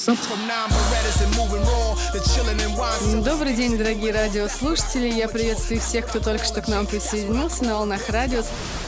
Добрый день, дорогие радиослушатели. Я приветствую всех, кто только что к нам присоединился на волнах радио.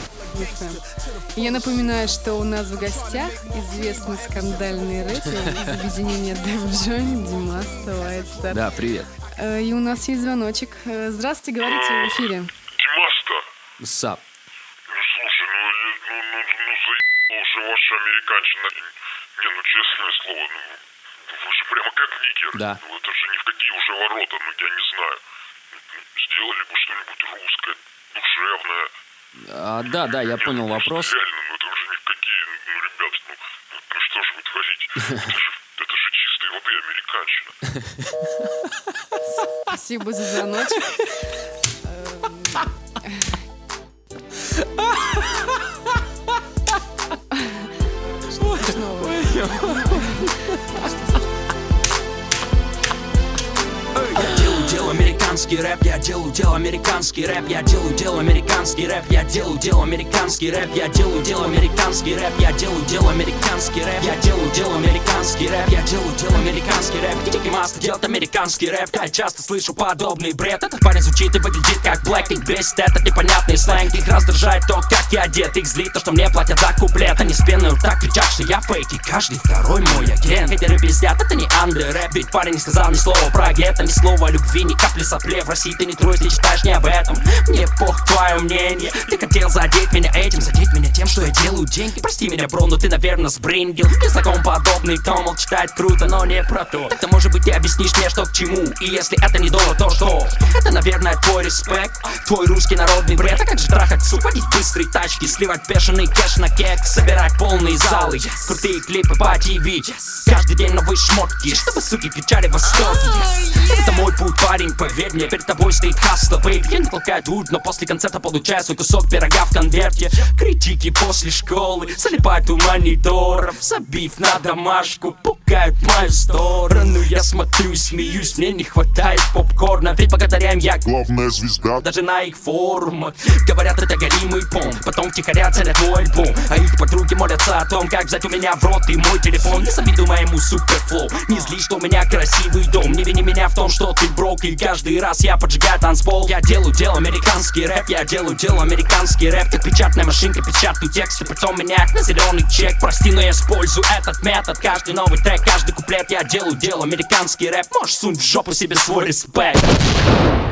Я напоминаю, что у нас в гостях известный скандальный рэпер из объединения Def Jam Димаста White Star. Да, привет. И у нас есть звоночек. Здравствуйте, говорите в эфире. Димаста. Сап. Слушай, заебала уже ваша американщина. Не, честное слово, вы же прямо как нигер. Да. Это же ни в какие уже ворота, я не знаю. Сделали бы что-нибудь русское, душевное. Да, я понял вопрос. Реально, это уже ни в какие, ребят, что же вы творите? Это же чистой воды американщина. Спасибо за звоночек. Американский рэп, я делаю американский рэп, я делаю американский рэп, я делаю американский рэп, я делаю американский рэп, я делаю американский рэп, я делаю американский рэп, я делаю американский рэп. Димаста делает американский рэп, я часто слышу подобный бред. Этот парень звучит и выглядит как Блэк, их бесит этот непонятный сленг, их раздражает то, как я одет, их злит то, что мне платят за куплет. Они с пеной так кричат, что я фейк, и каждый второй мой агент. Хейтеры пиздят, это не андер-рэп, ведь парень не сказал ни слова про гетто, ни слова о любви, ни капли соплей. В России ты не трусь, не читаешь не об этом. Мне пох твое мнение. Ты хотел задеть меня этим, задеть меня тем, что я делаю деньги. Прости меня, бро, но ты, наверное, сбрингил. Мне знаком подобный тон, мол, читает круто, но не про то. Это может быть ты объяснишь мне, что к чему. И если это не доллар, то что? Это, наверное, твой респект, твой русский народный бред. А как же трахать суп, водить быстрые тачки, сливать бешеный кэш на кек, собирать полные залы, крутые клипы по ТВ. Каждый день новые шмотки, чтобы суки кричали в восторге. Это мой путь, парень, поверь мне. Перед тобой стоит хасла, бейби. Я не толкаю дурь, но после концерта получаю свой кусок пирога в конверте. Критики после школы залипают у мониторов, забив на домашку, пугают мою сторону. Я смотрю и смеюсь, мне не хватает попкорна, ведь благодаря им я главная звезда даже на их форумах. Говорят, это горимый пом, потом втихаря ценят мой альбом, а их подруги молятся о том, как взять у меня в рот и мой телефон. Не завидуй моему суперфлоу, не злись, что у меня красивый дом. Не вини меня в том, что ты брок, и каждый раз я поджигаю танцпол. Я делаю американский рэп, я делаю американский рэп. Как печатная машинка, печатаю тексты, потом меняют на зеленый чек. Прости, но я использую этот метод. Каждый новый трек, каждый куплет, я делаю американский рэп. Можешь сунуть в жопу себе свой респект.